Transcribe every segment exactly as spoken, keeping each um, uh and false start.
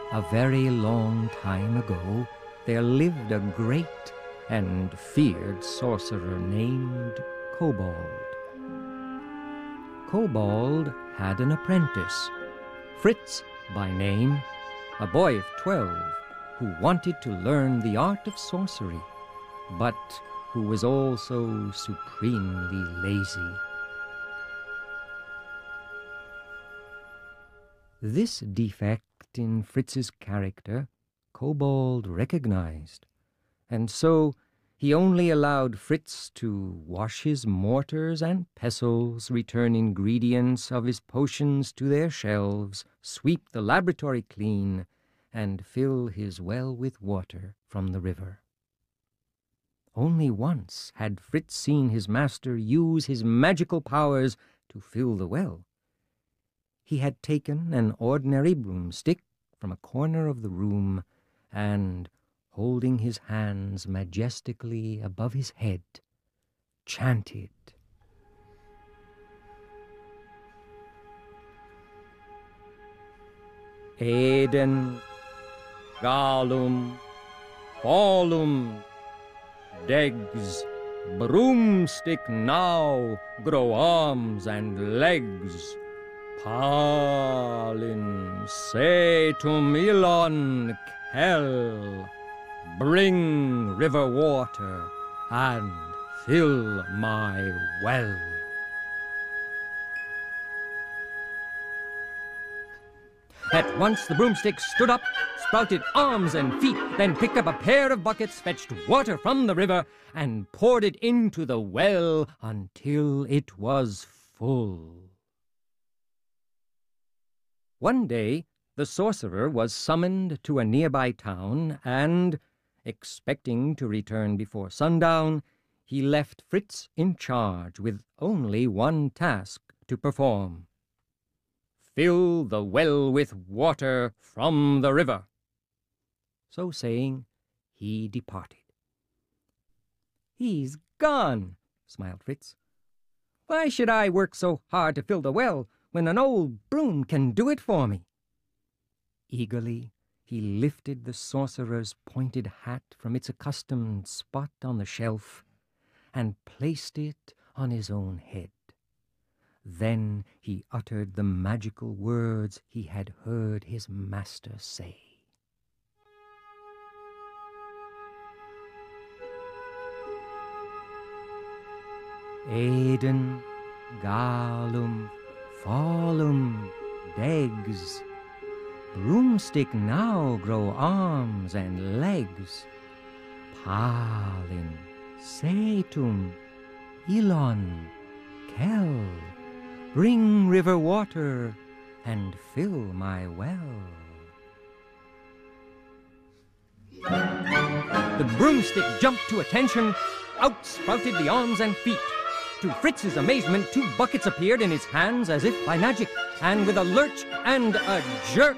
A very long time ago, there lived a great and feared sorcerer named Kobold. Kobold had an apprentice, Fritz by name, a boy of twelve, who wanted to learn the art of sorcery, but who was also supremely lazy. This defect in Fritz's character Kobold recognized, and so he only allowed Fritz to wash his mortars and pestles, return ingredients of his potions to their shelves, sweep the laboratory clean, and fill his well with water from the river. Only once had Fritz seen his master use his magical powers to fill the well. He had taken an ordinary broomstick from a corner of the room and, holding his hands majestically above his head, chanted, Eden, Galum, Falum, Degs, broomstick now, grow arms and legs. Palin, Setum, Ilon, Kel, bring river water and fill my well. At once the broomstick stood up, sprouted arms and feet, then picked up a pair of buckets, fetched water from the river, and poured it into the well until it was full. One day, the sorcerer was summoned to a nearby town, and, expecting to return before sundown, he left Fritz in charge with only one task to perform. Fill the well with water from the river. So saying, he departed. He's gone, smiled Fritz. Why should I work so hard to fill the well when an old broom can do it for me? Eagerly, he lifted the sorcerer's pointed hat from its accustomed spot on the shelf and placed it on his own head. Then he uttered the magical words he had heard his master say. Eden, Galum, Falum, Degs, broomstick now grow arms and legs. Palin, Setum, Ilon, Kel, bring river water and fill my well. The broomstick jumped to attention. Out sprouted the arms and feet. To Fritz's amazement, two buckets appeared in his hands as if by magic, and with a lurch and a jerk,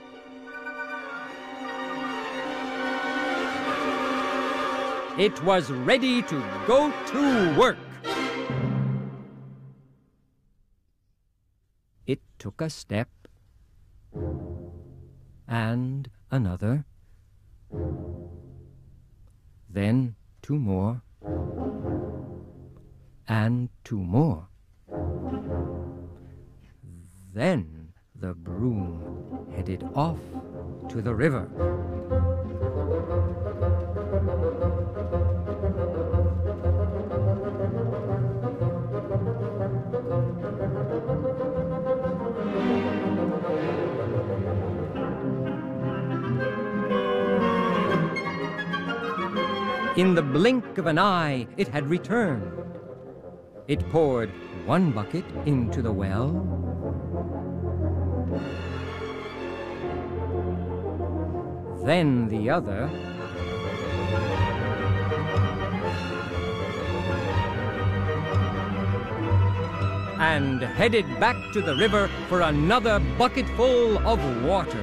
it was ready to go to work. It took a step, and another, then two more, and two more. Then the broom headed off to the river. In the blink of an eye, it had returned. It poured one bucket into the well, then the other, and headed back to the river for another bucketful of water.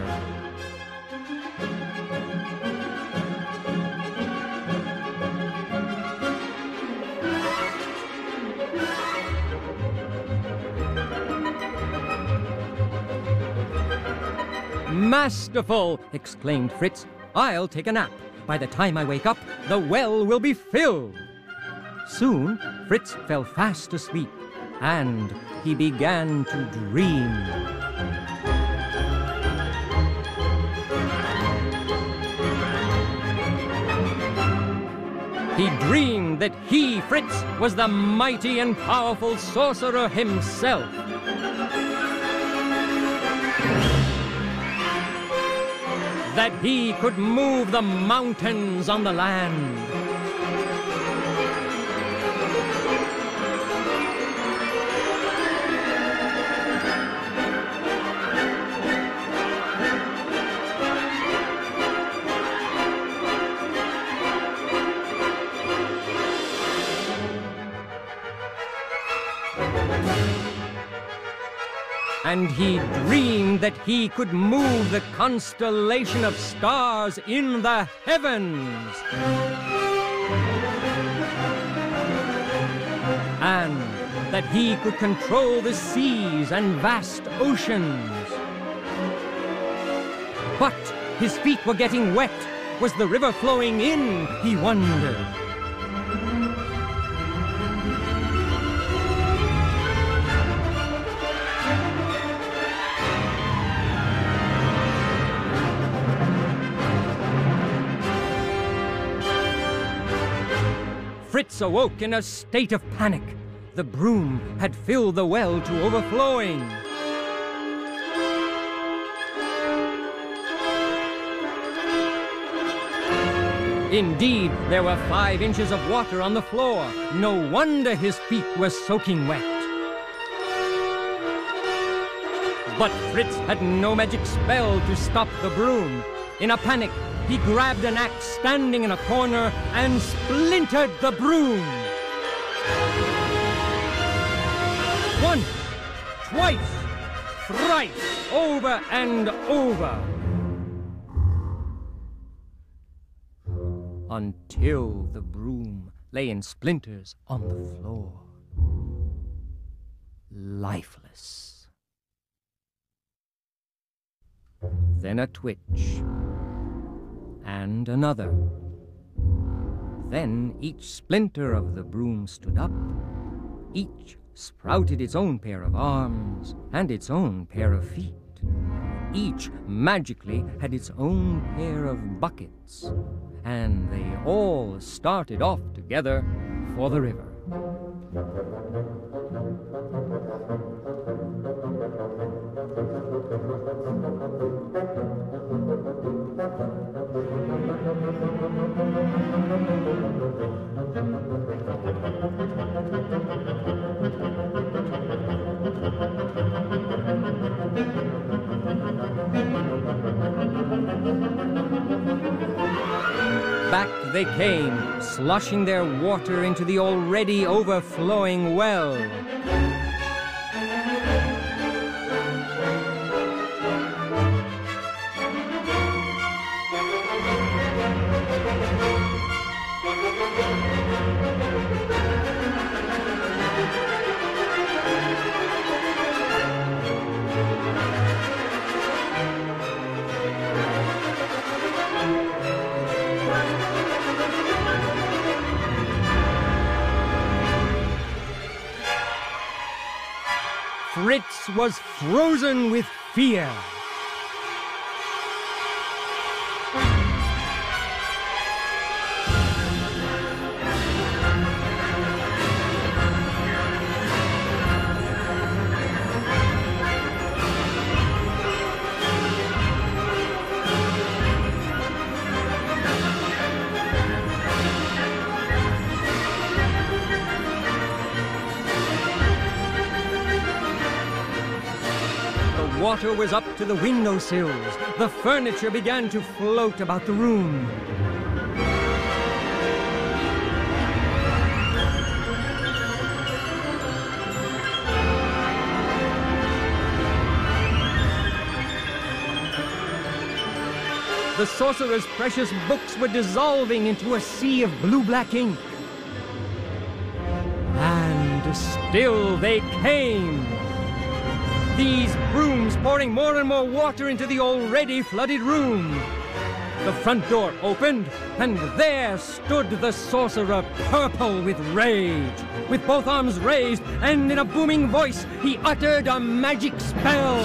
Masterful! Exclaimed Fritz. I'll take a nap. By the time I wake up, the well will be filled. Soon, Fritz fell fast asleep, and he began to dream. He dreamed that he, Fritz, was the mighty and powerful sorcerer himself. That he could move the mountains on the land. And he dreamed that he could move the constellation of stars in the heavens. And that he could control the seas and vast oceans. But his feet were getting wet. Was the river flowing in, he wondered. Fritz awoke in a state of panic. The broom had filled the well to overflowing. Indeed, there were five inches of water on the floor. No wonder his feet were soaking wet. But Fritz had no magic spell to stop the broom. In a panic, he grabbed an axe standing in a corner and splintered the broom. Once, twice, thrice, over and over. Until the broom lay in splinters on the floor, lifeless. Then a twitch. And another. Then each splinter of the broom stood up. Each sprouted its own pair of arms and its own pair of feet. Each magically had its own pair of buckets, and they all started off together for the river. Back they came, sloshing their water into the already overflowing well. Fritz was frozen with fear. The water was up to the windowsills. The furniture began to float about the room. The sorcerer's precious books were dissolving into a sea of blue-black ink. And still they came. these brooms pouring more and more water into the already flooded room. The front door opened, and there stood the sorcerer, purple with rage. With both arms raised, and in a booming voice, he uttered a magic spell.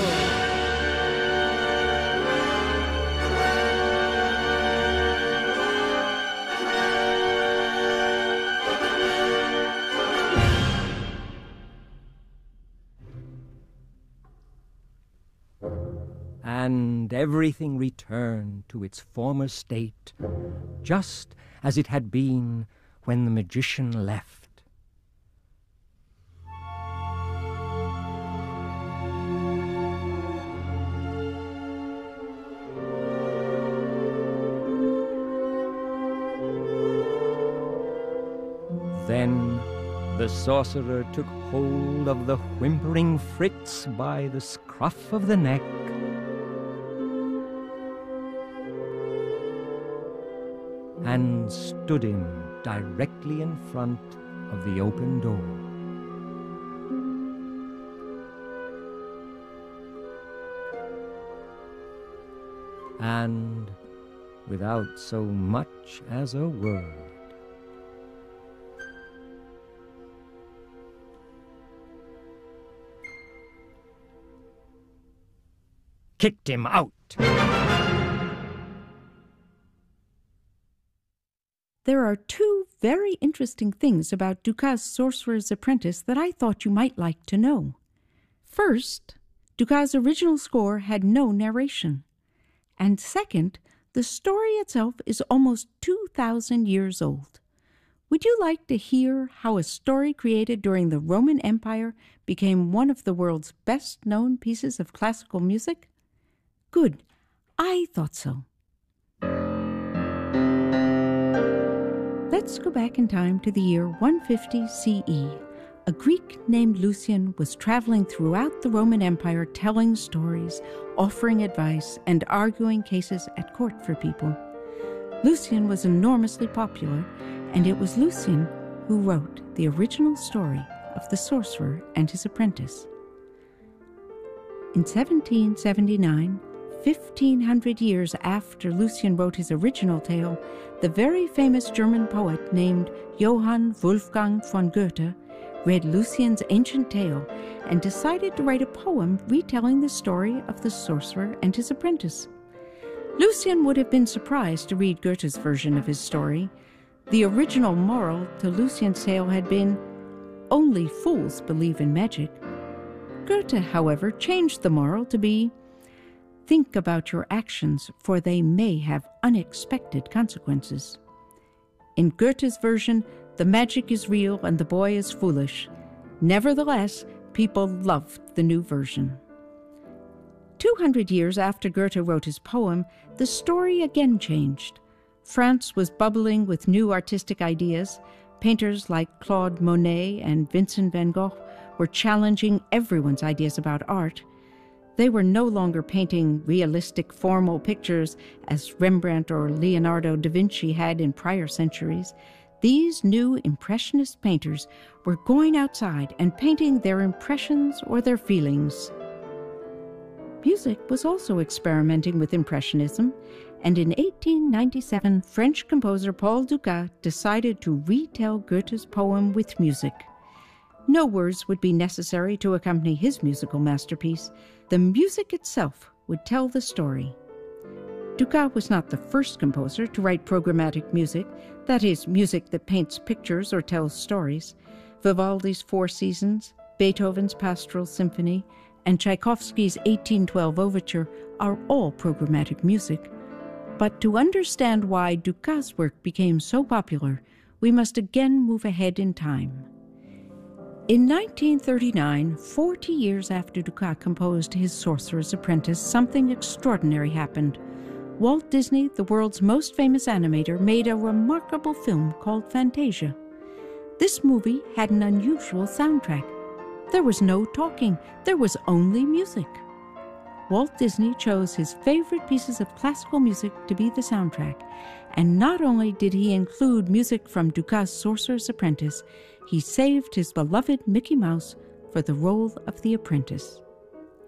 And everything returned to its former state, just as it had been when the magician left. Then the sorcerer took hold of the whimpering Fritz by the scruff of the neck, and stood him directly in front of the open door. And without so much as a word, kicked him out. There are two very interesting things about Dukas' Sorcerer's Apprentice that I thought you might like to know. First, Dukas' original score had no narration. And second, the story itself is almost two thousand years old. Would you like to hear how a story created during the Roman Empire became one of the world's best-known pieces of classical music? Good. I thought so. Let's go back in time to the year one fifty C E. A Greek named Lucian was traveling throughout the Roman Empire telling stories, offering advice, and arguing cases at court for people. Lucian was enormously popular, and it was Lucian who wrote the original story of the sorcerer and his apprentice. In seventeen seventy-nine, fifteen hundred years after Lucian wrote his original tale, the very famous German poet named Johann Wolfgang von Goethe read Lucian's ancient tale and decided to write a poem retelling the story of the sorcerer and his apprentice. Lucian would have been surprised to read Goethe's version of his story. The original moral to Lucian's tale had been, "Only fools believe in magic." Goethe, however, changed the moral to be, "Think about your actions, for they may have unexpected consequences." In Goethe's version, the magic is real and the boy is foolish. Nevertheless, people loved the new version. Two hundred years after Goethe wrote his poem, the story again changed. France was bubbling with new artistic ideas. Painters like Claude Monet and Vincent van Gogh were challenging everyone's ideas about art. They were no longer painting realistic, formal pictures as Rembrandt or Leonardo da Vinci had in prior centuries. These new Impressionist painters were going outside and painting their impressions or their feelings. Music was also experimenting with Impressionism, and in eighteen ninety-seven, French composer Paul Dukas decided to retell Goethe's poem with music. No words would be necessary to accompany his musical masterpiece. The music itself would tell the story. Dukas was not the first composer to write programmatic music, that is, music that paints pictures or tells stories. Vivaldi's Four Seasons, Beethoven's Pastoral Symphony, and Tchaikovsky's eighteen twelve Overture are all programmatic music. But to understand why Dukas' work became so popular, we must again move ahead in time. In nineteen thirty-nine, forty years after Dukas composed his Sorcerer's Apprentice, something extraordinary happened. Walt Disney, the world's most famous animator, made a remarkable film called Fantasia. This movie had an unusual soundtrack. There was no talking, there was only music. Walt Disney chose his favorite pieces of classical music to be the soundtrack, and not only did he include music from Dukas' Sorcerer's Apprentice, he saved his beloved Mickey Mouse for the role of the apprentice.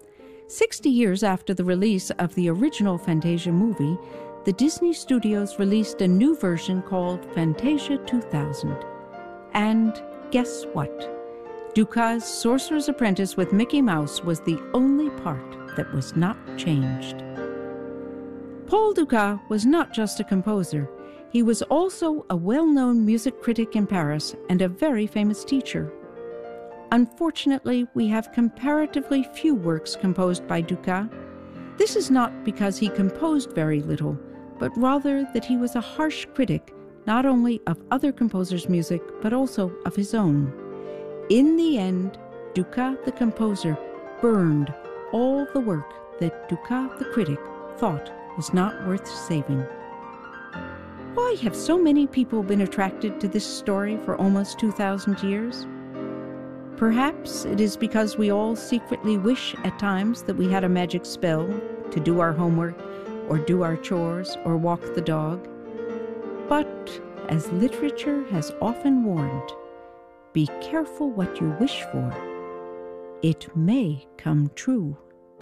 Sixty years after the release of the original Fantasia movie, the Disney Studios released a new version called Fantasia two thousand. And guess what? Dukas' Sorcerer's Apprentice with Mickey Mouse was the only part that was not changed. Paul Dukas was not just a composer. He was also a well-known music critic in Paris and a very famous teacher. Unfortunately, we have comparatively few works composed by Dukas. This is not because he composed very little, but rather that he was a harsh critic not only of other composers' music, but also of his own. In the end, Dukas the composer burned all the work that Dukas the critic thought was not worth saving. Why have so many people been attracted to this story for almost two thousand years? Perhaps it is because we all secretly wish at times that we had a magic spell to do our homework, or do our chores, or walk the dog. But, as literature has often warned, be careful what you wish for. It may come true.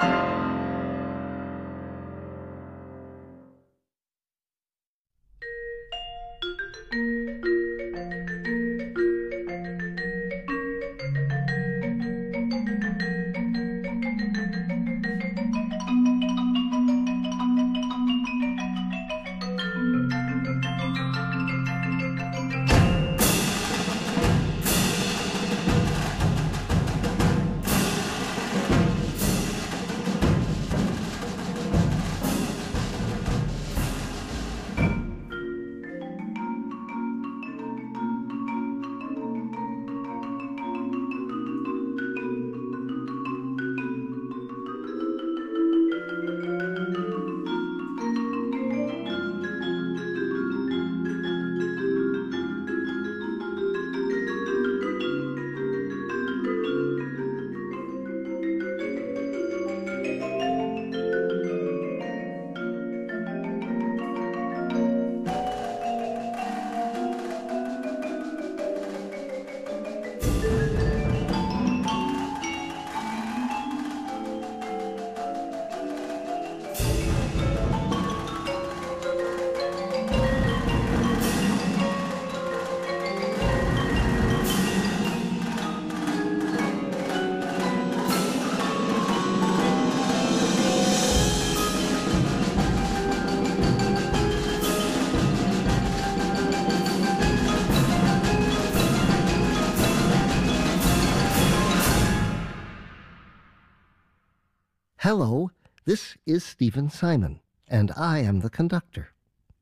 Hello, this is Stephen Simon, and I am the conductor.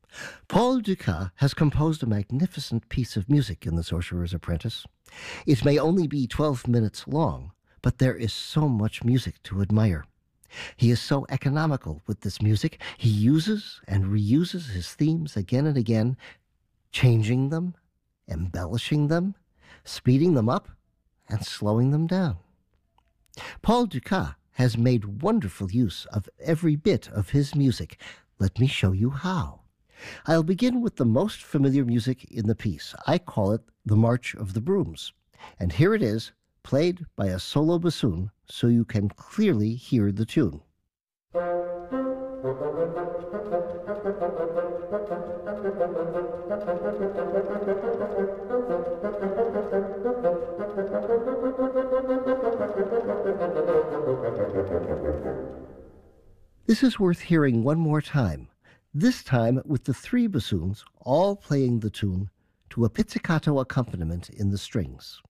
Paul Dukas has composed a magnificent piece of music in The Sorcerer's Apprentice. It may only be twelve minutes long, but there is so much music to admire. He is so economical with this music. He uses and reuses his themes again and again, changing them, embellishing them, speeding them up, and slowing them down. Paul Dukas has made wonderful use of every bit of his music. Let me show you how. I'll begin with the most familiar music in the piece. I call it the March of the Brooms. And here it is, played by a solo bassoon, so you can clearly hear the tune. This is worth hearing one more time, this time with the three bassoons all playing the tune to a pizzicato accompaniment in the strings.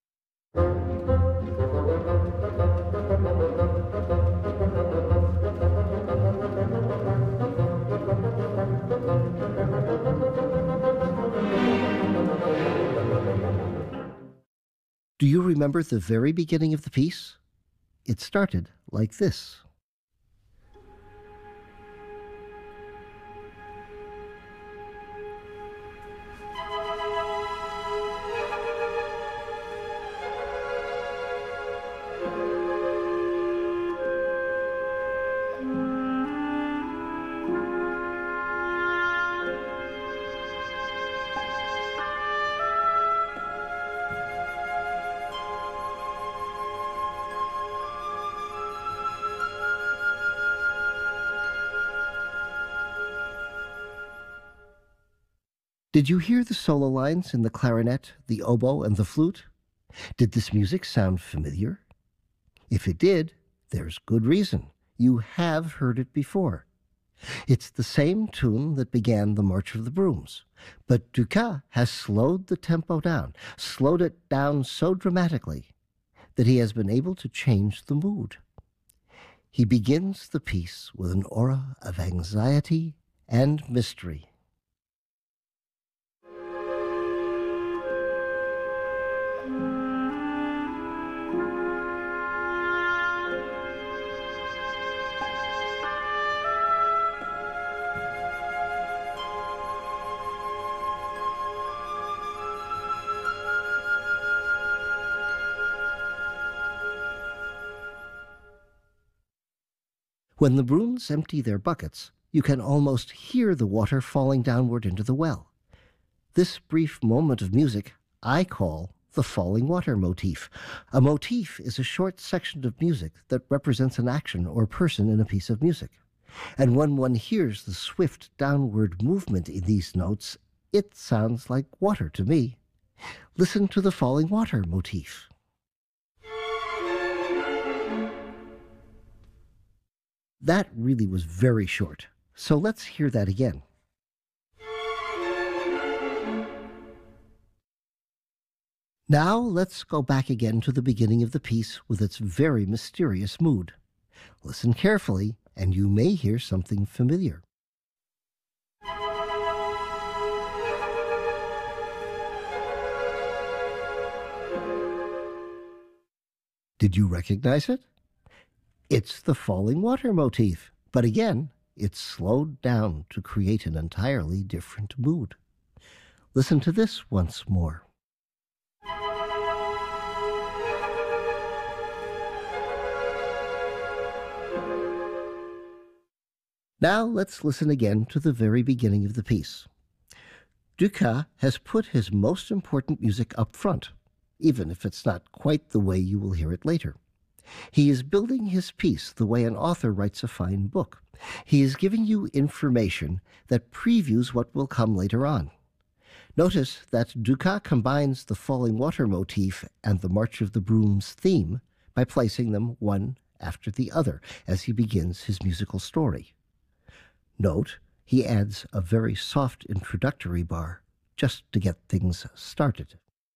Do you remember the very beginning of the piece? It started like this. Did you hear the solo lines in the clarinet, the oboe, and the flute? Did this music sound familiar? If it did, there's good reason. You have heard it before. It's the same tune that began the March of the Brooms, but Dukas has slowed the tempo down, slowed it down so dramatically that he has been able to change the mood. He begins the piece with an aura of anxiety and mystery. When the brooms empty their buckets, you can almost hear the water falling downward into the well. This brief moment of music I call the falling water motif. A motif is a short section of music that represents an action or person in a piece of music. And when one hears the swift downward movement in these notes, it sounds like water to me. Listen to the falling water motif. That really was very short, so let's hear that again. Now let's go back again to the beginning of the piece with its very mysterious mood. Listen carefully, and you may hear something familiar. Did you recognize it? It's the falling water motif, but again, it's slowed down to create an entirely different mood. Listen to this once more. Now let's listen again to the very beginning of the piece. Dukas has put his most important music up front, even if it's not quite the way you will hear it later. He is building his piece the way an author writes a fine book. He is giving you information that previews what will come later on. Notice that Dukas combines the falling water motif and the March of the Brooms theme by placing them one after the other as he begins his musical story. Note, he adds a very soft introductory bar just to get things started.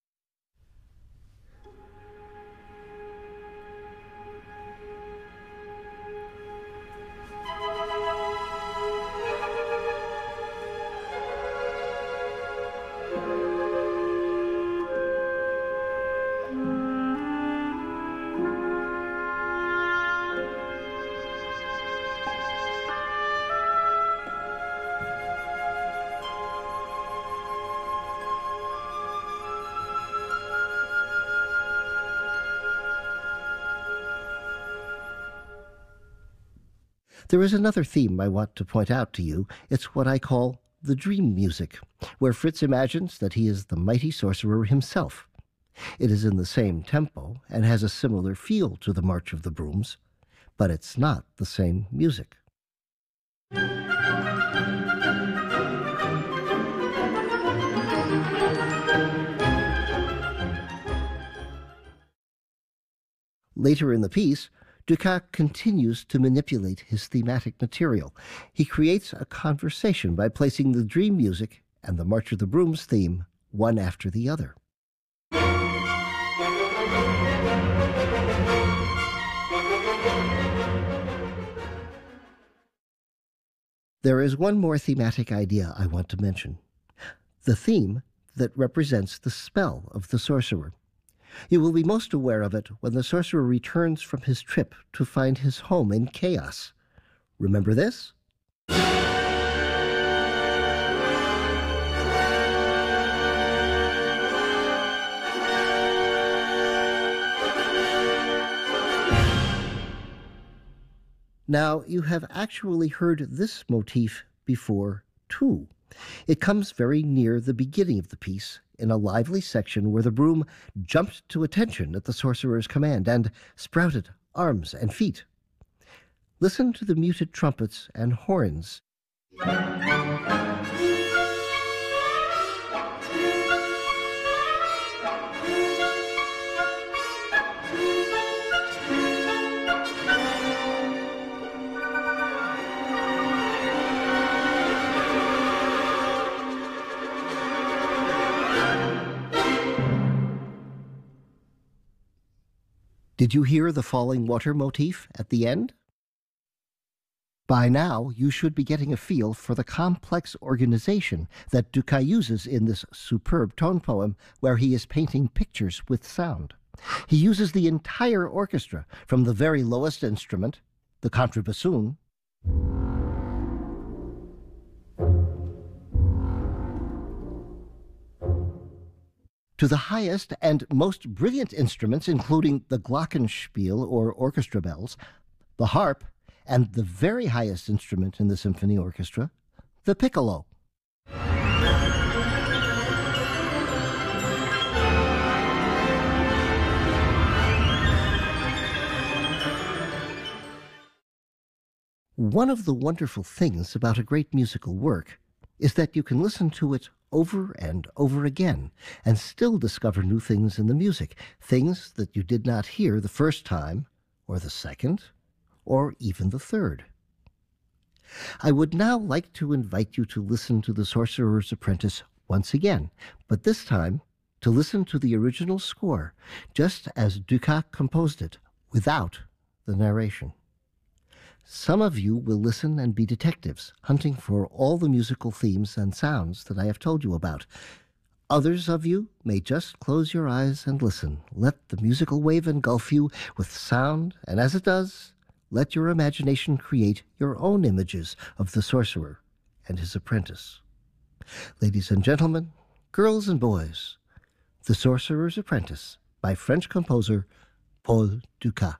There is another theme I want to point out to you. It's what I call the dream music, where Fritz imagines that he is the mighty sorcerer himself. It is in the same tempo and has a similar feel to the March of the Brooms, but it's not the same music. Later in the piece, Dukas continues to manipulate his thematic material. He creates a conversation by placing the dream music and the March of the Brooms theme one after the other. There is one more thematic idea I want to mention. The theme that represents the spell of the sorcerer. You will be most aware of it when the sorcerer returns from his trip to find his home in chaos. Remember this? Now, you have actually heard this motif before, too. It comes very near the beginning of the piece, in a lively section where the broom jumped to attention at the sorcerer's command and sprouted arms and feet. Listen to the muted trumpets and horns. Did you hear the falling water motif at the end? By now, you should be getting a feel for the complex organization that Dukas uses in this superb tone poem, where he is painting pictures with sound. He uses the entire orchestra, from the very lowest instrument, the contrabassoon, to the highest and most brilliant instruments, including the glockenspiel, or orchestra bells, the harp, and the very highest instrument in the symphony orchestra, the piccolo. One of the wonderful things about a great musical work is that you can listen to it over and over again and still discover new things in the music, things that you did not hear the first time, or the second, or even the third. I would now like to invite you to listen to The Sorcerer's Apprentice once again, but this time to listen to the original score, just as Dukas composed it, without the narration. Some of you will listen and be detectives, hunting for all the musical themes and sounds that I have told you about. Others of you may just close your eyes and listen. Let the musical wave engulf you with sound, and as it does, let your imagination create your own images of the sorcerer and his apprentice. Ladies and gentlemen, girls and boys, The Sorcerer's Apprentice by French composer Paul Dukas.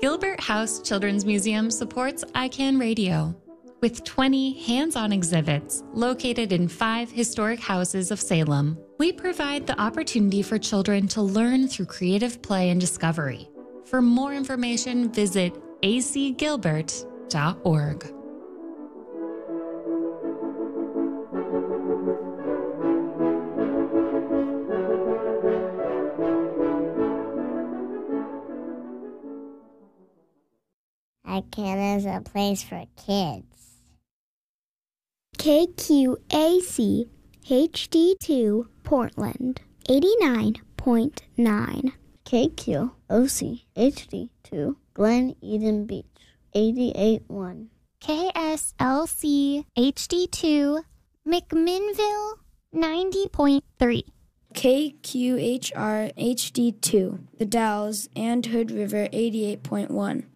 Gilbert House Children's Museum supports I CAN Radio with twenty hands-on exhibits located in five historic houses of Salem. We provide the opportunity for children to learn through creative play and discovery. For more information, visit a c gilbert dot org. I CAN is a place for kids. K Q A C H D two Portland, eighty-nine point nine. K Q O C H D two Glen Eden Beach, eighty-eight point one. K S L C H D two McMinnville, ninety point three. K Q H R H D two The Dalles and Hood River, eighty-eight point one.